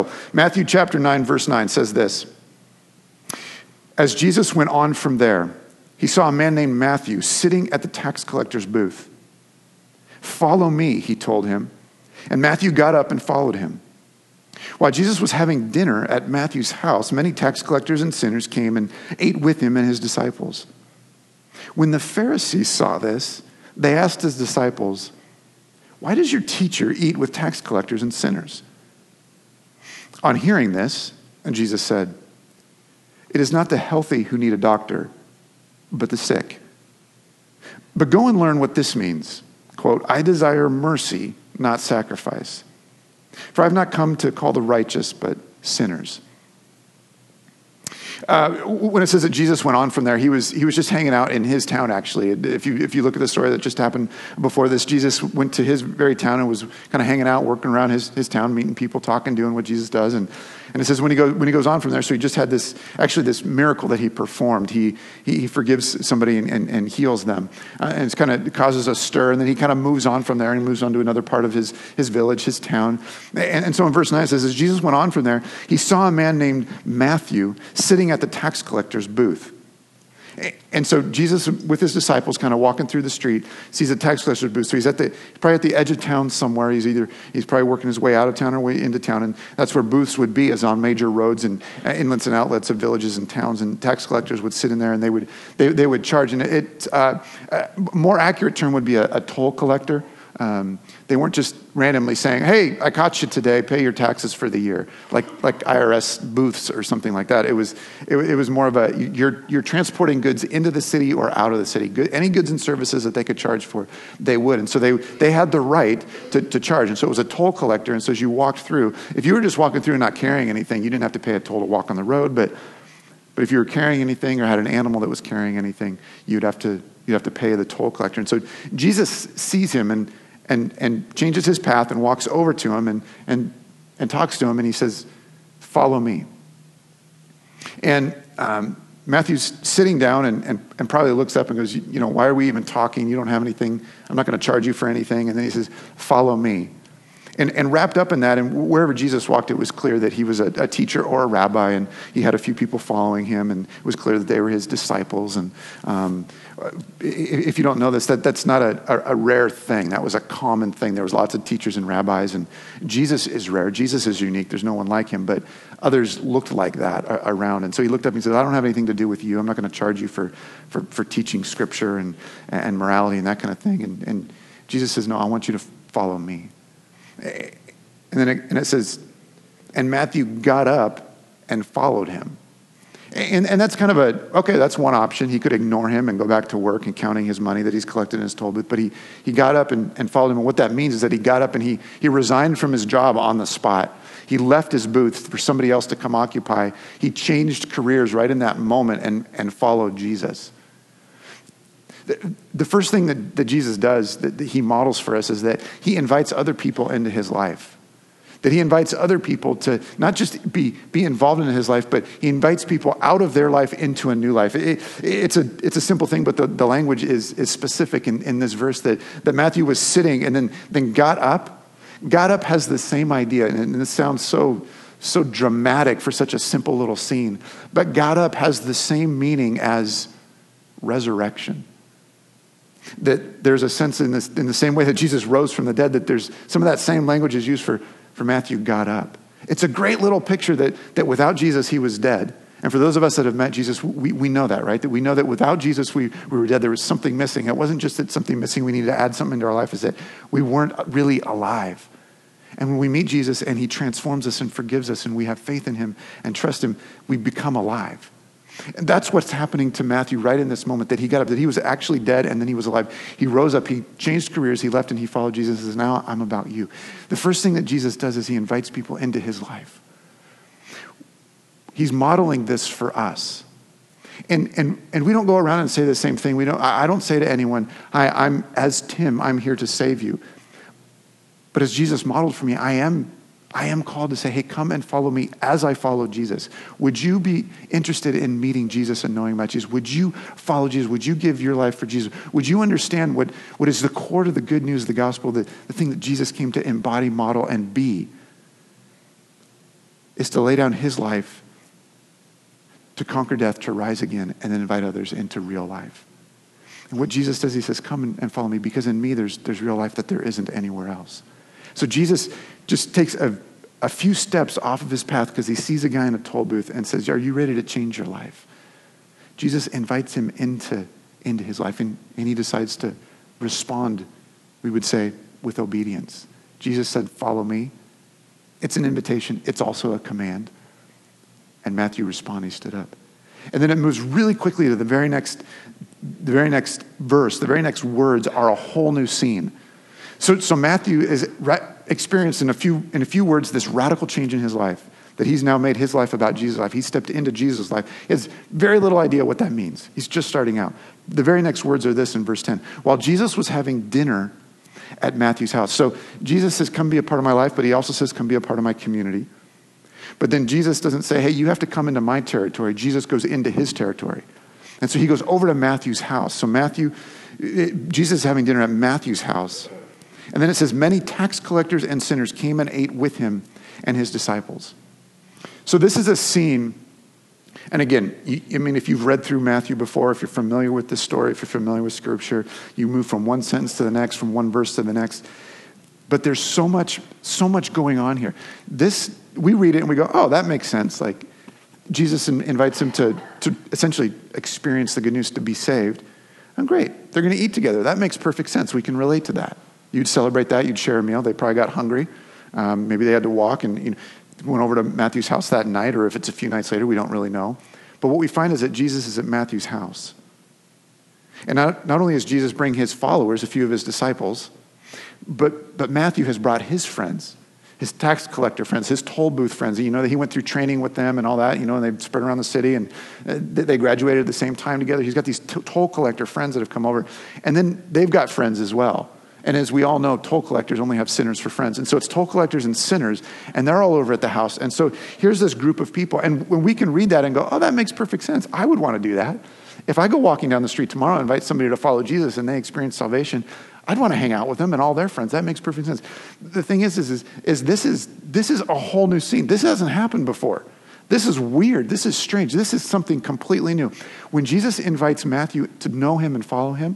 Matthew chapter 9, verse 9 says this. As Jesus went on from there, he saw a man named Matthew sitting at the tax collector's booth. "Follow me," he told him. And Matthew got up and followed him. While Jesus was having dinner at Matthew's house, many tax collectors and sinners came and ate with him and his disciples. When the Pharisees saw this, they asked his disciples, "Why does your teacher eat with tax collectors and sinners?" On hearing this, and Jesus said, "It is not the healthy who need a doctor, but the sick. But go and learn what this means. Quote, I desire mercy, not sacrifice. For I have not come to call the righteous, but sinners." When it says that Jesus went on from there, he was just hanging out in his town, actually. If you look at the story that just happened before this, Jesus went to his very town and was kind of hanging out, working around his town, meeting people, talking, doing what Jesus does. And it says when he goes on from there, so he just had this miracle that he performed. He forgives somebody and heals them. And it causes a stir, and then he kind of moves on from there and moves on to another part of his village, his town. And so in verse 9 it says, as Jesus went on from there, he saw a man named Matthew sitting at the tax collector's booth. And so Jesus, with his disciples, kind of walking through the street, sees a tax collector's booth. So he's probably at the edge of town somewhere. He's probably working his way out of town or way into town, and that's where booths would be, is on major roads and inlets and outlets of villages and towns. And tax collectors would sit in there, and they would charge. And more accurate term would be a toll collector. They weren't just randomly saying, "Hey, I caught you today. Pay your taxes for the year," like IRS booths or something like that. It was more of a you're transporting goods into the city or out of the city. Any goods and services that they could charge for, they would. And so they had the right to charge. And so it was a toll collector. And so as you walked through, if you were just walking through and not carrying anything, you didn't have to pay a toll to walk on the road. But if you were carrying anything or had an animal that was carrying anything, you'd have to pay the toll collector. And so Jesus sees him and changes his path and walks over to him and talks to him, and he says, "Follow me." And Matthew's sitting down and probably looks up and goes, "Why are we even talking? You don't have anything. I'm not going to charge you for anything." And then he says, "Follow me." And wrapped up in that, and wherever Jesus walked, it was clear that he was a teacher or a rabbi, and he had a few people following him, and it was clear that they were his disciples. And if you don't know this, that's not a rare thing. That was a common thing. There was lots of teachers and rabbis, and Jesus is rare. Jesus is unique. There's no one like him, but others looked like that around. And so he looked up and he said, "I don't have anything to do with you. I'm not going to charge you for teaching scripture and morality and that kind of thing." And Jesus says, "No, I want you to follow me." And it says, and Matthew got up and followed him. And that's kind of that's one option. He could ignore him and go back to work and counting his money that he's collected in his toll booth. But he got up and followed him. And what that means is that he got up and he resigned from his job on the spot. He left his booth for somebody else to come occupy. He changed careers right in that moment and followed Jesus. The first thing that Jesus does, that he models for us, is that he invites other people into his life. That he invites other people to not just be involved in his life, but he invites people out of their life into a new life. It's a simple thing, but the language is specific in this verse that Matthew was sitting and then got up. Got up has the same idea, and this sounds so dramatic for such a simple little scene, but got up has the same meaning as resurrection. That there's a sense in the same way that Jesus rose from the dead, that there's some of that same language is used for Matthew got up. It's a great little picture that without Jesus, he was dead. And for those of us that have met Jesus, we know that, right? That we know that without Jesus, we were dead. There was something missing. It wasn't just that something missing, we needed to add something into our life, is that we weren't really alive. And when we meet Jesus and he transforms us and forgives us and we have faith in him and trust him, we become alive. And that's what's happening to Matthew right in this moment, that he got up, that he was actually dead and then he was alive. He rose up, he changed careers, he left and he followed Jesus and says, "Now I'm about you." The first thing that Jesus does is he invites people into his life. He's modeling this for us. And we don't go around and say the same thing. I don't say to anyone, "Hi, I'm as Tim, I'm here to save you." But as Jesus modeled for me, I am called to say, "Hey, come and follow me as I follow Jesus." Would you be interested in meeting Jesus and knowing about Jesus? Would you follow Jesus? Would you give your life for Jesus? Would you understand what is the core to the good news of the gospel, the thing that Jesus came to embody, model, and be? is to lay down his life, to conquer death, to rise again, and then invite others into real life. And what Jesus does, he says, come and follow me, because in me there's real life that there isn't anywhere else. So Jesus just takes a few steps off of his path because he sees a guy in a toll booth and says, are you ready to change your life? Jesus invites him into his life, and he decides to respond, we would say, with obedience. Jesus said, follow me. It's an invitation. It's also a command. And Matthew responded, he stood up. And then it moves really quickly to the very next verse. The very next words are a whole new scene. So Matthew is experienced in a few words this radical change in his life, that he's now made his life about Jesus' life. He stepped into Jesus' life. He has very little idea what that means. He's just starting out. The very next words are this in verse 10. While Jesus was having dinner at Matthew's house. So Jesus says, come be a part of my life, but he also says, come be a part of my community. But then Jesus doesn't say, hey, you have to come into my territory. Jesus goes into his territory. And so he goes over to Matthew's house. So Jesus is having dinner at Matthew's house. And then it says, many tax collectors and sinners came and ate with him and his disciples. So this is a scene. And again, if you've read through Matthew before, if you're familiar with this story, if you're familiar with Scripture, you move from one sentence to the next, from one verse to the next. But there's so much going on here. We read it and we go, oh, that makes sense. Like, Jesus invites him to essentially experience the good news, to be saved. And great, they're going to eat together. That makes perfect sense. We can relate to that. You'd celebrate that. You'd share a meal. They probably got hungry. Maybe they had to walk and went over to Matthew's house that night, or if it's a few nights later, we don't really know. But what we find is that Jesus is at Matthew's house. And not only is Jesus bringing his followers, a few of his disciples, but Matthew has brought his friends, his tax collector friends, his toll booth friends. That he went through training with them and all that, and they spread around the city, and they graduated at the same time together. He's got these toll collector friends that have come over. And then they've got friends as well. And as we all know, toll collectors only have sinners for friends. And so it's toll collectors and sinners, and they're all over at the house. And so here's this group of people. And when we can read that and go, oh, that makes perfect sense. I would want to do that. If I go walking down the street tomorrow and invite somebody to follow Jesus and they experience salvation, I'd want to hang out with them and all their friends. That makes perfect sense. The thing is this is a whole new scene. This hasn't happened before. This is weird. This is strange. This is something completely new. When Jesus invites Matthew to know him and follow him,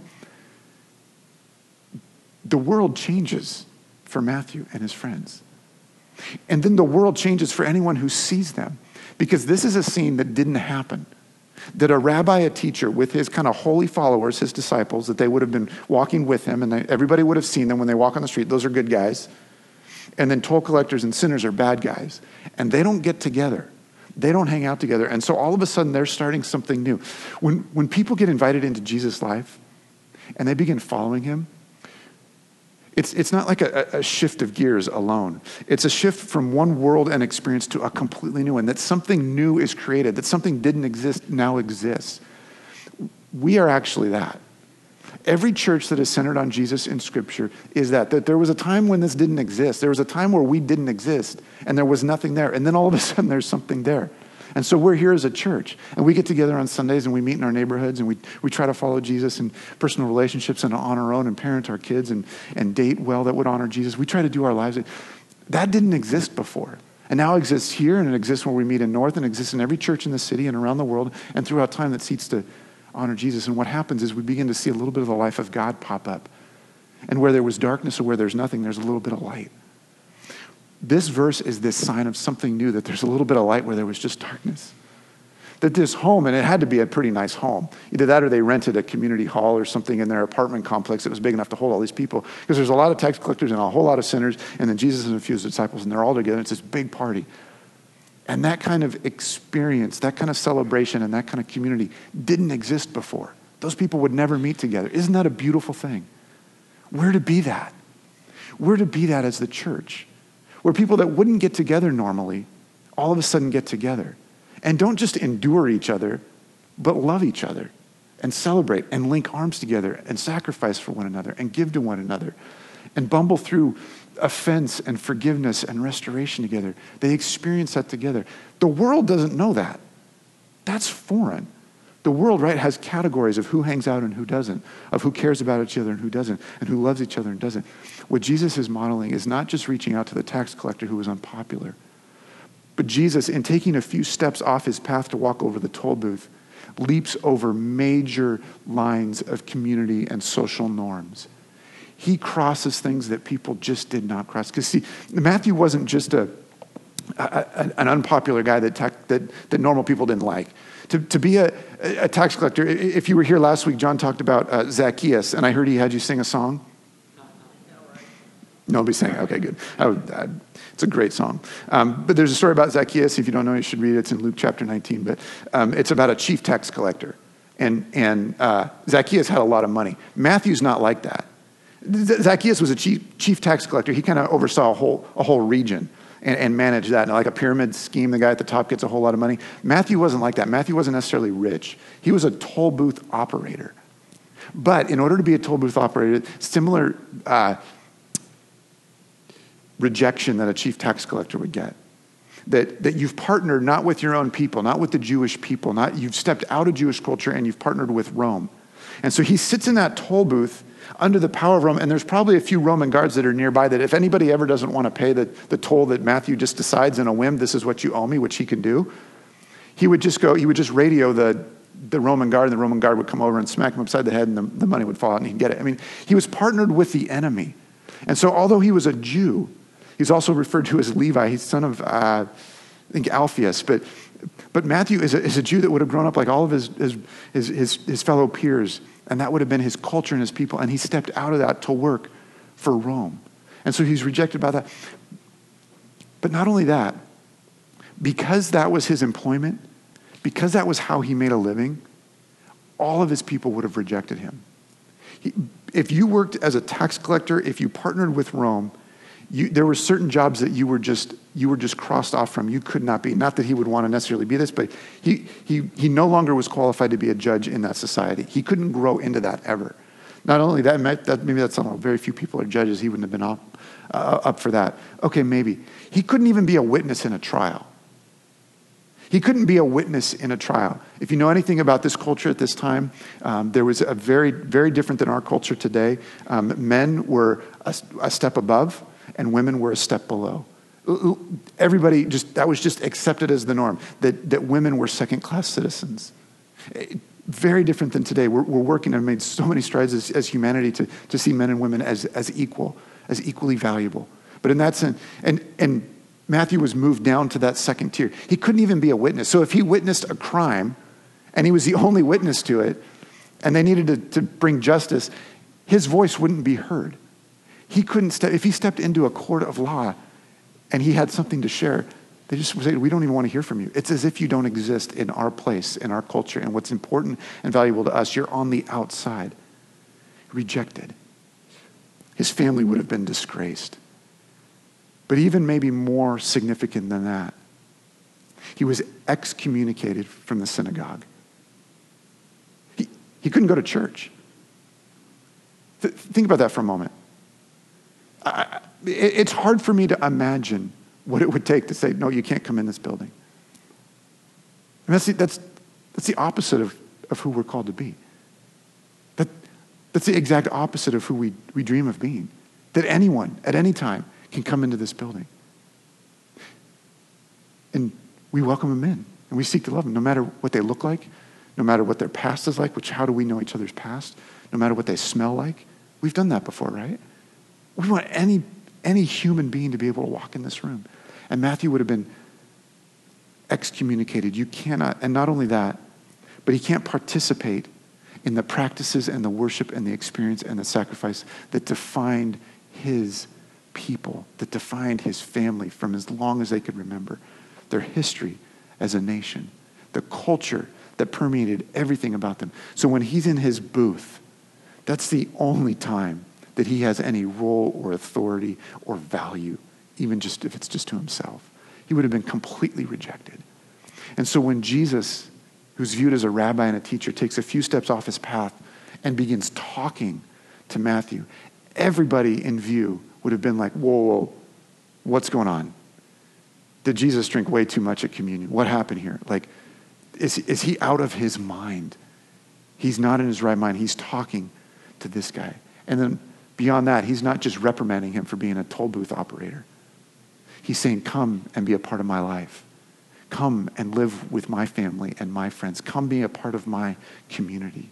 the world changes for Matthew and his friends. And then the world changes for anyone who sees them. Because this is a scene that didn't happen. That a rabbi, a teacher, with his kind of holy followers, his disciples, that they would have been walking with him, and everybody would have seen them when they walk on the street. Those are good guys. And then toll collectors and sinners are bad guys. And they don't get together. They don't hang out together. And so all of a sudden, they're starting something new. When people get invited into Jesus' life, and they begin following him, it's not like a shift of gears alone. It's a shift from one world and experience to a completely new one, that something new is created, that something didn't exist now exists. We are actually that. Every church that is centered on Jesus in Scripture is that there was a time when this didn't exist. There was a time where we didn't exist, and there was nothing there. And then all of a sudden, there's something there. And so we're here as a church, and we get together on Sundays, and we meet in our neighborhoods, and we try to follow Jesus in personal relationships and on our own, and parent our kids and date well that would honor Jesus. We try to do our lives. That didn't exist before. And now exists here, and it exists where we meet in North, and exists in every church in the city and around the world and throughout time that seeks to honor Jesus. And what happens is we begin to see a little bit of the life of God pop up. And where there was darkness or where there's nothing, there's a little bit of light. This verse is this sign of something new, that there's a little bit of light where there was just darkness. That this home, and it had to be a pretty nice home. Either that or they rented a community hall or something in their apartment complex that was big enough to hold all these people. Because there's a lot of tax collectors and a whole lot of sinners, and then Jesus and a few of his disciples, and they're all together. It's this big party. And that kind of experience, that kind of celebration, and that kind of community didn't exist before. Those people would never meet together. Isn't that a beautiful thing? We're to be that. We're to be that as the church. Where people that wouldn't get together normally, all of a sudden get together. And don't just endure each other, but love each other. And celebrate and link arms together and sacrifice for one another and give to one another. And bumble through offense and forgiveness and restoration together. They experience that together. The world doesn't know that. That's foreign. The world, right, has categories of who hangs out and who doesn't, of who cares about each other and who doesn't, and who loves each other and doesn't. What Jesus is modeling is not just reaching out to the tax collector who was unpopular, But Jesus, in taking a few steps off his path to walk over the toll booth, leaps over major lines of community and social norms. He crosses things that people just did not cross. Because see, Matthew wasn't just an unpopular guy that normal people didn't like. To be a tax collector, if you were here last week, John talked about Zacchaeus, and I heard he had you sing a song. Nobody sang. Okay, good. It's a great song. But there's a story about Zacchaeus. If you don't know, you should read it. It's in Luke chapter 19. But it's about a chief tax collector. And Zacchaeus had a lot of money. Matthew's not like that. Zacchaeus was a chief tax collector. He kind of oversaw a whole region and managed that. And like a pyramid scheme, the guy at the top gets a whole lot of money. Matthew wasn't like that. Matthew wasn't necessarily rich. He was a toll booth operator. But in order to be a toll booth operator, similar rejection that a chief tax collector would get. That you've partnered not with your own people, not with the Jewish people, you've stepped out of Jewish culture and you've partnered with Rome. And so he sits in that toll booth under the power of Rome, and there's probably a few Roman guards that are nearby that if anybody ever doesn't want to pay the toll that Matthew just decides in a whim, this is what you owe me, which he can do, he would just radio the Roman guard, and the Roman guard would come over and smack him upside the head, and the money would fall out and he'd get it. I mean, he was partnered with the enemy. And so although he was a Jew, he's also referred to as Levi. He's son of, I think, Alphaeus. But Matthew is a Jew that would have grown up like all of his fellow peers. And that would have been his culture and his people. And he stepped out of that to work for Rome. And so he's rejected by that. But not only that, because that was his employment, because that was how he made a living, all of his people would have rejected him. If you worked as a tax collector, if you partnered with Rome, there were certain jobs that you were just crossed off from. You could not be. Not that he would want to necessarily be this, but he no longer was qualified to be a judge in that society. He couldn't grow into that ever. Not only that, maybe that's not very few people are judges. He wouldn't have been up for that. Okay, maybe. He couldn't even be a witness in a trial. He couldn't be a witness in a trial. If you know anything about this culture at this time, there was a very, very different than our culture today. Men were a step above, and women were a step below. Everybody that was just accepted as the norm, that women were second-class citizens. Very different than today. We're working and made so many strides as humanity to see men and women as equal, as equally valuable. But in that sense, and Matthew was moved down to that second tier. He couldn't even be a witness. So if he witnessed a crime, and he was the only witness to it, and they needed to bring justice, his voice wouldn't be heard. He couldn't if he stepped into a court of law and he had something to share, they just would say, we don't even want to hear from you. It's as if you don't exist in our place, in our culture, and what's important and valuable to us. You're on the outside. Rejected. His family would have been disgraced. But even maybe more significant than that, he was excommunicated from the synagogue. He couldn't go to church. Think about that for a moment. It's hard for me to imagine what it would take to say, no, you can't come in this building. And that's the opposite of who we're called to be. That's the exact opposite of who we dream of being. That anyone, at any time, can come into this building. And we welcome them in. And we seek to love them, no matter what they look like, no matter what their past is like, which how do we know each other's past? No matter what they smell like. We've done that before, right? We want any human being to be able to walk in this room. And Matthew would have been excommunicated. You cannot, and not only that, but he can't participate in the practices and the worship and the experience and the sacrifice that defined his people, that defined his family from as long as they could remember. Their history as a nation, the culture that permeated everything about them. So when he's in his booth, that's the only time that he has any role or authority or value, even just if it's just to himself. He would have been completely rejected. And so when Jesus, who's viewed as a rabbi and a teacher, takes a few steps off his path and begins talking to Matthew, everybody in view would have been like, whoa, what's going on? Did Jesus drink way too much at communion? What happened here? Like, is he out of his mind? He's not in his right mind. He's talking to this guy. And then beyond that, he's not just reprimanding him for being a toll booth operator. He's saying, come and be a part of my life. Come and live with my family and my friends. Come be a part of my community.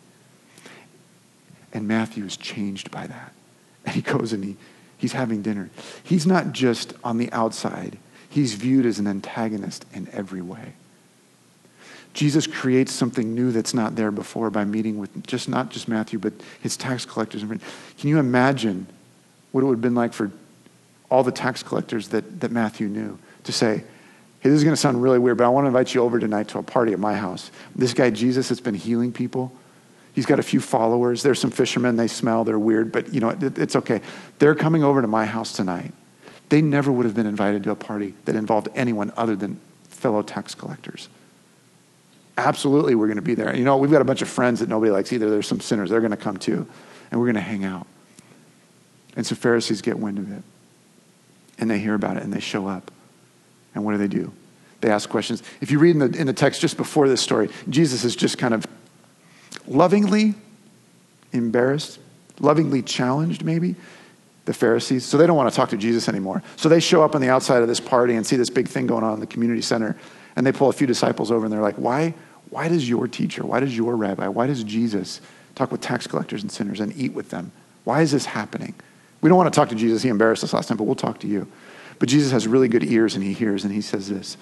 And Matthew is changed by that. And he goes and he's having dinner. He's not just on the outside. He's viewed as an antagonist in every way. Jesus creates something new that's not there before by meeting with not just Matthew, but his tax collectors. Can you imagine what it would have been like for all the tax collectors that Matthew knew to say, hey, this is going to sound really weird, but I want to invite you over tonight to a party at my house. This guy, Jesus, has been healing people. He's got a few followers. There's some fishermen. They smell. They're weird, but it's okay. They're coming over to my house tonight. They never would have been invited to a party that involved anyone other than fellow tax collectors. Absolutely, we're going to be there. We've got a bunch of friends that nobody likes either. There's some sinners. They're going to come too, and we're going to hang out. And some Pharisees get wind of it, and they hear about it, and they show up. And what do? They ask questions. If you read in the text just before this story, Jesus is just kind of lovingly embarrassed, lovingly challenged maybe, the Pharisees. So they don't want to talk to Jesus anymore. So they show up on the outside of this party and see this big thing going on in the community center. And they pull a few disciples over and they're like, why does your teacher, why does your rabbi, why does Jesus talk with tax collectors and sinners and eat with them? Why is this happening? We don't want to talk to Jesus. He embarrassed us last time, but we'll talk to you. But Jesus has really good ears and he hears and he says this.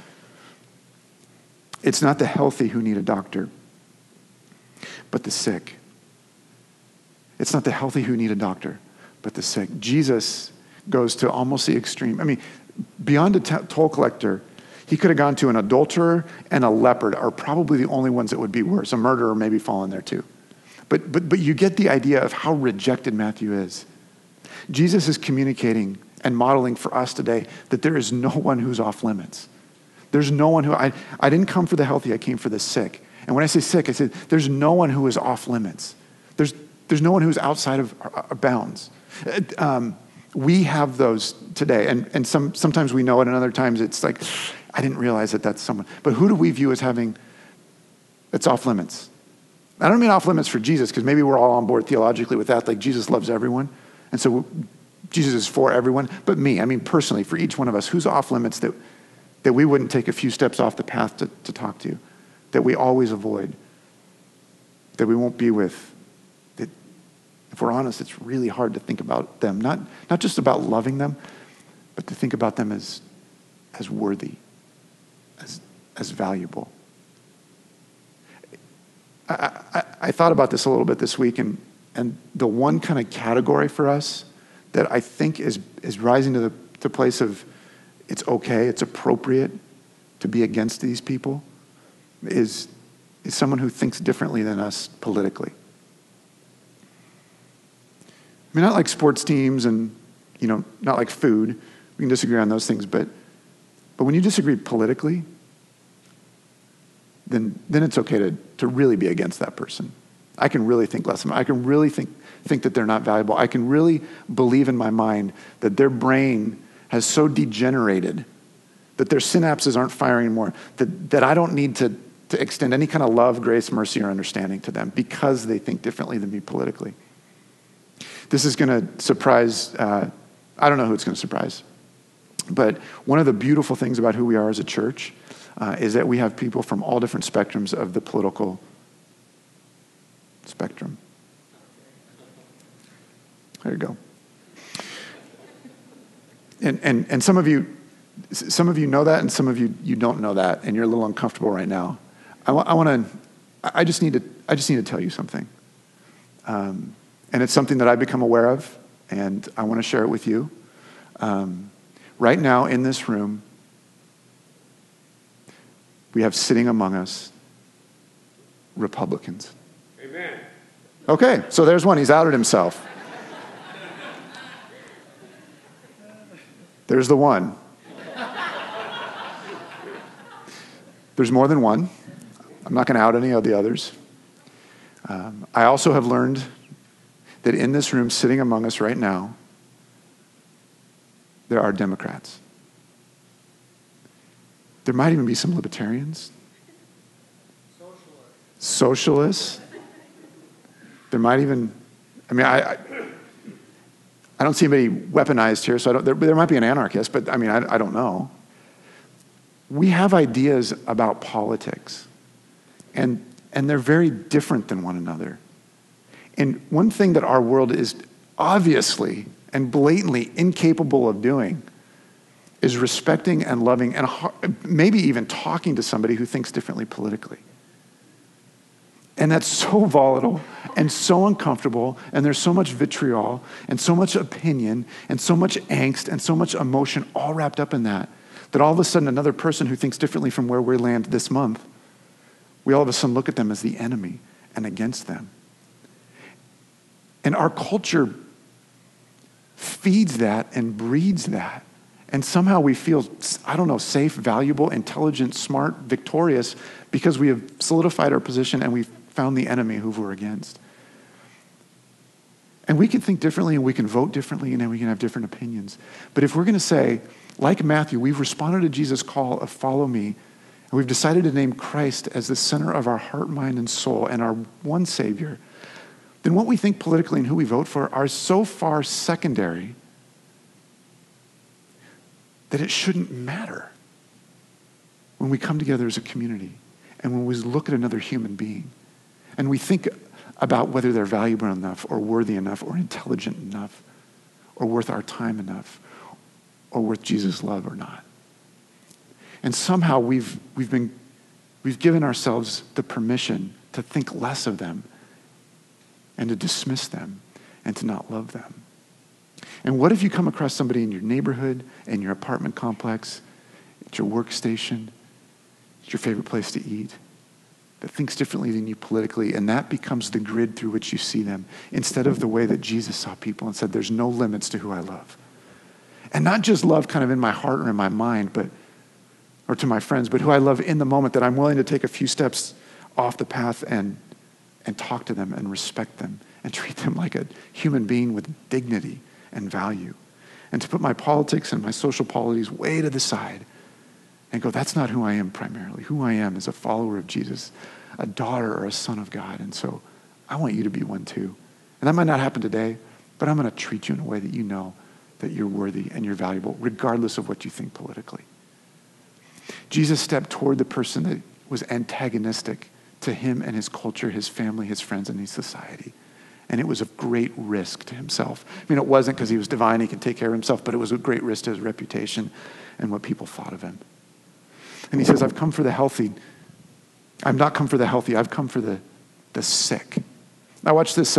It's not the healthy who need a doctor, but the sick. It's not the healthy who need a doctor, but the sick. Jesus goes to almost the extreme. I mean, beyond a toll collector, he could have gone to an adulterer and a leper are probably the only ones that would be worse. A murderer maybe fall in there too. But you get the idea of how rejected Matthew is. Jesus is communicating and modeling for us today that there is no one who's off limits. There's no one who, I didn't come for the healthy, I came for the sick. And when I say sick, I say there's no one who is off limits. There's no one who's outside of our bounds. We have those today, and sometimes we know it, and other times it's like, I didn't realize that that's someone. But who do we view as having, that's off limits? I don't mean off limits for Jesus, because maybe we're all on board theologically with that, like Jesus loves everyone, and so Jesus is for everyone. But me, I mean personally, for each one of us, who's off limits that we wouldn't take a few steps off the path to talk to, that we always avoid, that we won't be with, that if we're honest, it's really hard to think about them, not just about loving them, but to think about them as worthy, as valuable. I thought about this a little bit this week, and the one kind of category for us that I think is rising to the place of it's okay, it's appropriate to be against these people is someone who thinks differently than us politically. I mean, not like sports teams and, not like food. We can disagree on those things, but when you disagree politically, then it's okay to really be against that person. I can really think less of them. I can really think that they're not valuable. I can really believe in my mind that their brain has so degenerated that their synapses aren't firing anymore, that I don't need to extend any kind of love, grace, mercy, or understanding to them because they think differently than me politically. This is going to surprise, I don't know who it's going to surprise, but one of the beautiful things about who we are as a church is that we have people from all different spectrums of the political spectrum. There you go. And some of you know that, and some of you don't know that, and you're a little uncomfortable right now. I just need to tell you something, and it's something that I've become aware of, and I want to share it with you. Right now in this room, we have sitting among us Republicans. Amen. Okay, so there's one. He's outed himself. There's the one. There's more than one. I'm not going to out any of the others. I also have learned that in this room, sitting among us right now, there are Democrats. There might even be some libertarians. Socialists. There might even, I don't see anybody weaponized here, so there might be an anarchist, but I don't know. we have ideas about politics, and they're very different than one another. And one thing that our world is obviously and blatantly incapable of doing is respecting and loving and maybe even talking to somebody who thinks differently politically. And that's so volatile and so uncomfortable, and there's so much vitriol and so much opinion and so much angst and so much emotion all wrapped up in that all of a sudden another person who thinks differently from where we land this month, we all of a sudden look at them as the enemy and against them. And our culture feeds that and breeds that. And somehow we feel, safe, valuable, intelligent, smart, victorious because we have solidified our position and we've found the enemy who we're against. And we can think differently and we can vote differently and we can have different opinions. But if we're going to say, like Matthew, we've responded to Jesus' call of follow me, and we've decided to name Christ as the center of our heart, mind, and soul and our one Savior, then what we think politically and who we vote for are so far secondary that it shouldn't matter when we come together as a community and when we look at another human being and we think about whether they're valuable enough or worthy enough or intelligent enough or worth our time enough or worth Jesus' love or not. And somehow we've given ourselves the permission to think less of them and to dismiss them and to not love them. And what if you come across somebody in your neighborhood, in your apartment complex, at your workstation, at your favorite place to eat, that thinks differently than you politically, and that becomes the grid through which you see them, instead of the way that Jesus saw people and said, there's no limits to who I love. And not just love kind of in my heart or in my mind, or to my friends, but who I love in the moment, that I'm willing to take a few steps off the path and talk to them and respect them and treat them like a human being with dignity and value. And to put my politics and my social polities way to the side and go, that's not who I am primarily. Who I am is a follower of Jesus, a daughter or a son of God. And so I want you to be one too. And that might not happen today, but I'm going to treat you in a way that you know that you're worthy and you're valuable, regardless of what you think politically. Jesus stepped toward the person that was antagonistic to him and his culture, his family, his friends, and his society. And it was of great risk to himself. I mean, it wasn't because he was divine, he could take care of himself, but it was a great risk to his reputation and what people thought of him. And he says, I've come for the healthy. I've not come for the healthy, I've come for the sick. I watched this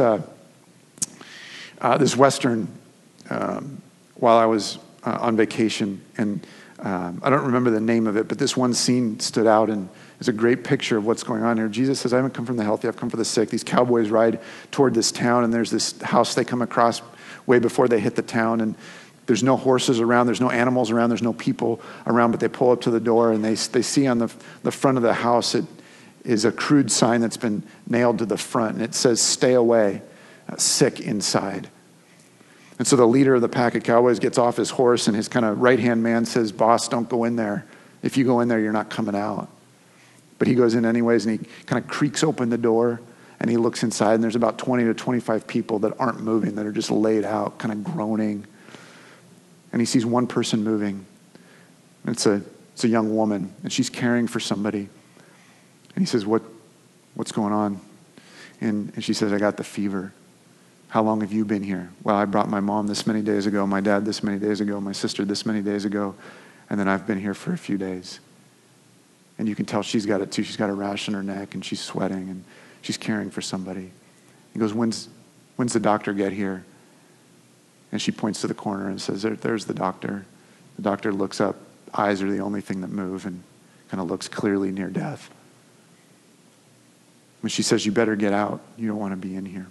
Western while I was on vacation, and I don't remember the name of it, but this one scene stood out and is a great picture of what's going on here. Jesus says, I haven't come from the healthy, I've come for the sick. These cowboys ride toward this town, and there's this house they come across way before they hit the town, and there's no horses around, there's no animals around, there's no people around, but they pull up to the door, and they see on the front of the house, it is a crude sign that's been nailed to the front, and it says, stay away, sick inside. And so the leader of the pack of cowboys gets off his horse, and his kind of right-hand man says, boss, don't go in there. If you go in there, you're not coming out. But he goes in anyways, and he kind of creaks open the door, and he looks inside, and there's about 20 to 25 people that aren't moving, that are just laid out, kind of groaning. And he sees one person moving. It's a young woman, and she's caring for somebody. And he says, what's going on? And she says, I got the fever. How long have you been here? Well, I brought my mom this many days ago, my dad this many days ago, my sister this many days ago, and then I've been here for a few days. And you can tell she's got it too. She's got a rash on her neck, and she's sweating, and she's caring for somebody. He goes, when's the doctor get here? And she points to the corner and says, there's the doctor. The doctor looks up. Eyes are the only thing that move, and kind of looks clearly near death. When she says, you better get out. You don't want to be in here.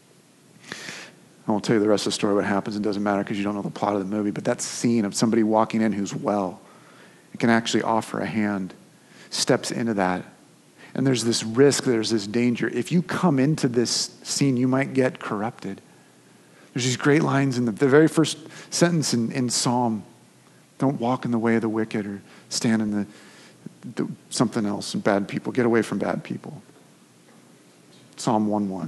I won't tell you the rest of the story, what happens. It doesn't matter because you don't know the plot of the movie. But that scene of somebody walking in who's well and can actually offer a hand, steps into that. And there's this risk, there's this danger. If you come into this scene, you might get corrupted. There's these great lines in the very first sentence in Psalm. Don't walk in the way of the wicked or stand in the something else, bad people. Get away from bad people. Psalm 1:1.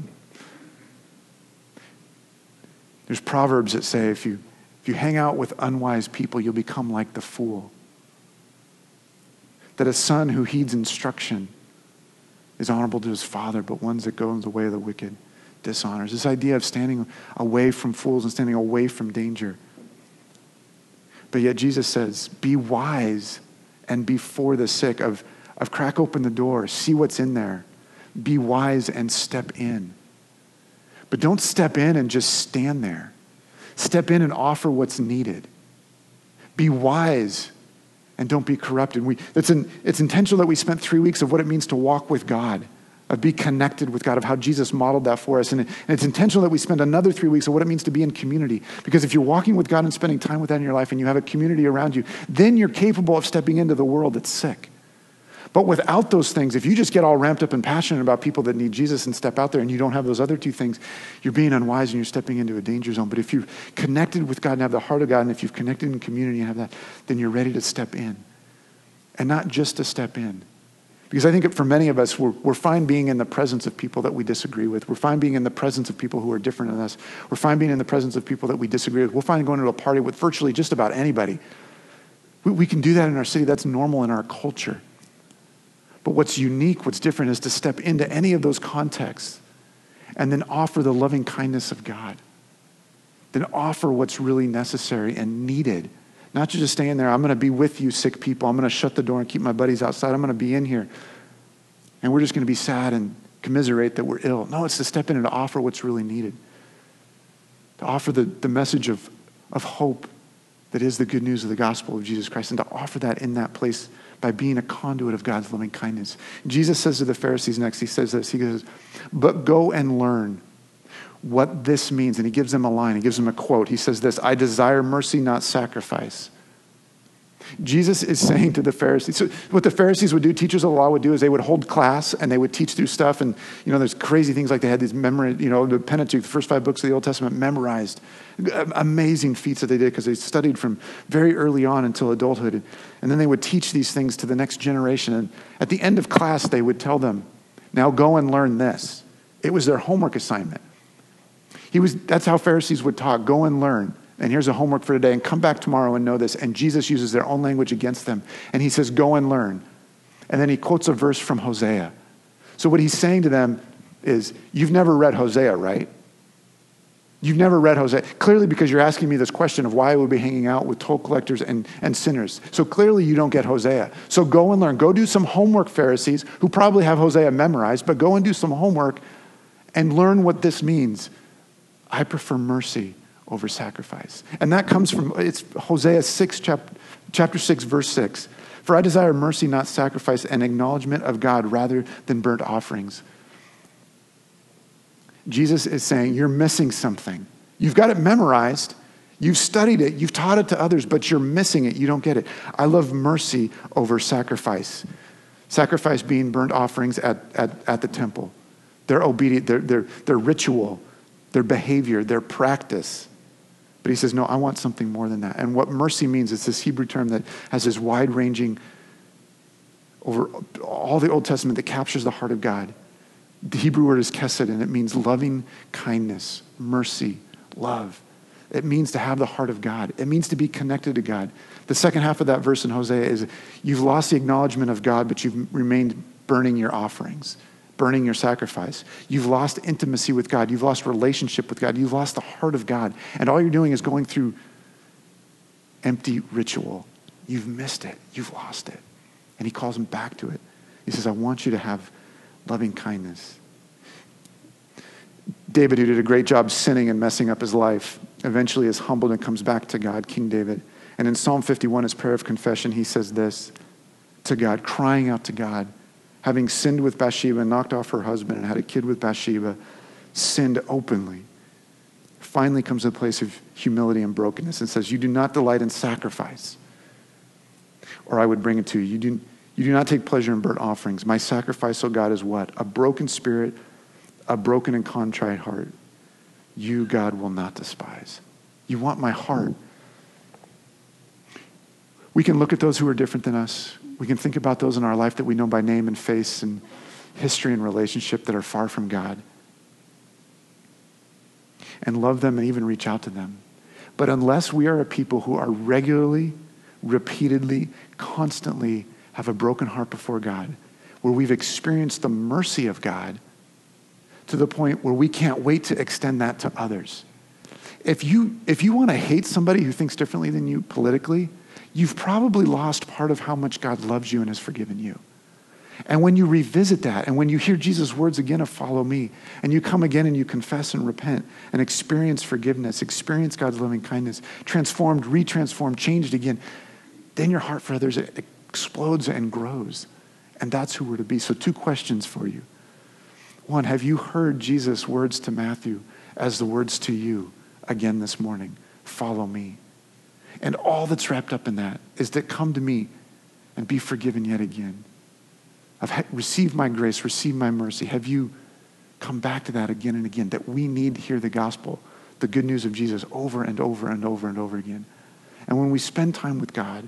There's proverbs that say if you hang out with unwise people, you'll become like the fool. that a son who heeds instruction is honorable to his father, but one that goes the way of the wicked dishonors. This idea of standing away from fools and standing away from danger. But yet Jesus says, be wise and be for the sick, of crack open the door, see what's in there. Be wise and step in. But don't step in and just stand there. Step in and offer what's needed. Be wise and don't be corrupted. It's intentional that we spent 3 weeks of what it means to walk with God, of be connected with God, of how Jesus modeled that for us. And it's intentional that we spend another 3 weeks of what it means to be in community. Because if you're walking with God and spending time with that in your life and you have a community around you, then you're capable of stepping into the world that's sick. But without those things, if you just get all ramped up and passionate about people that need Jesus and step out there and you don't have those other two things, you're being unwise and you're stepping into a danger zone. But if you've connected with God and have the heart of God, and if you've connected in community and have that, then you're ready to step in. And not just to step in. Because I think for many of us, we're fine being in the presence of people that we disagree with. We're fine being in the presence of people who are different than us. We're fine being in the presence of people that we disagree with. We're fine going to a party with virtually just about anybody. We can do that in our city. That's normal in our culture. But what's unique, what's different is to step into any of those contexts and then offer the loving kindness of God. Then offer what's really necessary and needed. Not to just stay in there, I'm going to be with you, sick people. I'm going to shut the door and keep my buddies outside. I'm going to be in here. And we're just going to be sad and commiserate that we're ill. No, it's to step in and to offer what's really needed. To offer the message of hope that is the good news of the gospel of Jesus Christ. And to offer that in that place by being a conduit of God's loving kindness. Jesus says to the Pharisees next, he says this, he goes, but go and learn what this means. And he gives them a line, he gives them a quote. He says this, I desire mercy, not sacrifice. Jesus is saying to the Pharisees, so what the Pharisees would do, teachers of the law would do, is they would hold class and they would teach through stuff. And, there's crazy things like they had these memory, the Pentateuch, the first 5 books of the Old Testament memorized. Amazing feats that they did because they studied from very early on until adulthood. And then they would teach these things to the next generation. And at the end of class, they would tell them, now go and learn this. It was their homework assignment. That's how Pharisees would talk, go and learn. And here's a homework for today, and come back tomorrow and know this. And Jesus uses their own language against them. And he says, go and learn. And then he quotes a verse from Hosea. So what he's saying to them is, you've never read Hosea, right? You've never read Hosea. Clearly because you're asking me this question of why I would be hanging out with toll collectors and sinners. So clearly you don't get Hosea. So go and learn. Go do some homework, Pharisees, who probably have Hosea memorized, but go and do some homework and learn what this means. I prefer mercy over sacrifice. And that comes from, it's Hosea 6, chapter 6, verse 6. For I desire mercy, not sacrifice, and acknowledgement of God rather than burnt offerings. Jesus is saying, you're missing something. You've got it memorized. You've studied it. You've taught it to others, but you're missing it. You don't get it. I love mercy over sacrifice. Sacrifice being burnt offerings at the temple. Their obedience, their ritual, their behavior, their practice. But he says, no, I want something more than that. And what mercy means is this Hebrew term that has this wide-ranging, over all the Old Testament, that captures the heart of God. The Hebrew word is chesed, and it means loving kindness, mercy, love. It means to have the heart of God. It means to be connected to God. The second half of that verse in Hosea is, you've lost the acknowledgement of God, but you've remained burning your offerings, burning your sacrifice. You've lost intimacy with God. You've lost relationship with God. You've lost the heart of God. And all you're doing is going through empty ritual. You've missed it. You've lost it. And he calls them back to it. He says, I want you to have loving kindness. David, who did a great job sinning and messing up his life, eventually is humbled and comes back to God, King David. And in Psalm 51, his prayer of confession, he says this to God, crying out to God, having sinned with Bathsheba and knocked off her husband and had a kid with Bathsheba, sinned openly, finally comes to a place of humility and brokenness and says, you do not delight in sacrifice, or I would bring it to you. You do not take pleasure in burnt offerings. My sacrifice, O God, is what? A broken spirit, a broken and contrite heart. You, God, will not despise. You want my heart. We can look at those who are different than us. We can think about those in our life that we know by name and face and history and relationship that are far from God, and love them and even reach out to them. But unless we are a people who are regularly, repeatedly, constantly have a broken heart before God, where we've experienced the mercy of God to the point where we can't wait to extend that to others. If you want to hate somebody who thinks differently than you politically, you've probably lost part of how much God loves you and has forgiven you. And when you revisit that, and when you hear Jesus' words again of follow me, and you come again and you confess and repent and experience forgiveness, experience God's loving kindness, transformed, retransformed, changed again, then your heart for others explodes and grows. And that's who we're to be. So 2 questions for you. 1, have you heard Jesus' words to Matthew as the words to you again this morning? Follow me. And all that's wrapped up in that is that come to me and be forgiven yet again. I've received my grace, received my mercy. Have you come back to that again and again? That we need to hear the gospel, the good news of Jesus over and over and over and over again. And when we spend time with God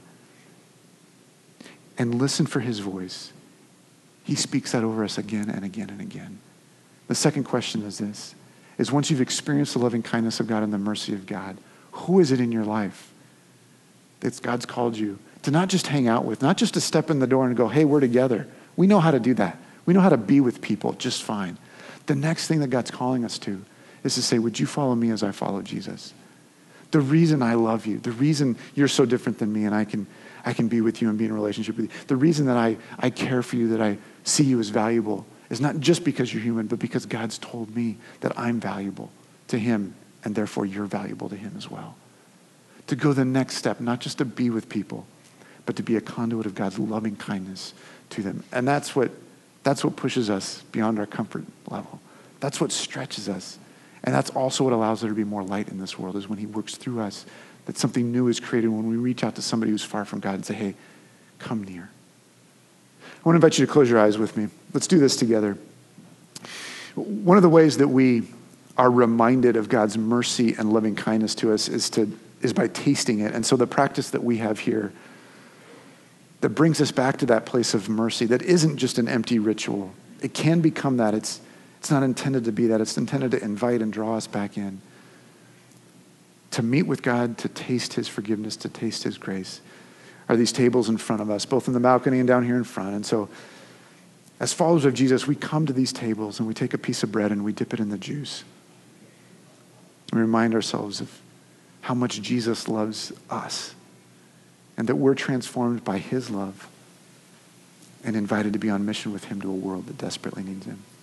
and listen for his voice, he speaks that over us again and again and again. The second question is this, is once you've experienced the loving kindness of God and the mercy of God, who is it in your life that God's called you to not just hang out with, not just to step in the door and go, hey, we're together. We know how to do that. We know how to be with people just fine. The next thing that God's calling us to is to say, would you follow me as I follow Jesus? The reason I love you, the reason you're so different than me and I can be with you and be in a relationship with you, the reason that I care for you, that I see you as valuable is not just because you're human, but because God's told me that I'm valuable to him and therefore you're valuable to him as well. To go the next step, not just to be with people, but to be a conduit of God's loving kindness to them. And that's what pushes us beyond our comfort level. That's what stretches us. And that's also what allows there to be more light in this world, is when he works through us, that something new is created when we reach out to somebody who's far from God and say, hey, come near. I want to invite you to close your eyes with me. Let's do this together. One of the ways that we are reminded of God's mercy and loving kindness to us is by tasting it. And so the practice that we have here that brings us back to that place of mercy that isn't just an empty ritual. It can become that. It's not intended to be that. It's intended to invite and draw us back in, to meet with God, to taste his forgiveness, to taste his grace. Are these tables in front of us, both in the balcony and down here in front. And so as followers of Jesus, we come to these tables and we take a piece of bread and we dip it in the juice. We remind ourselves of how much Jesus loves us, and that we're transformed by his love and invited to be on mission with him to a world that desperately needs him.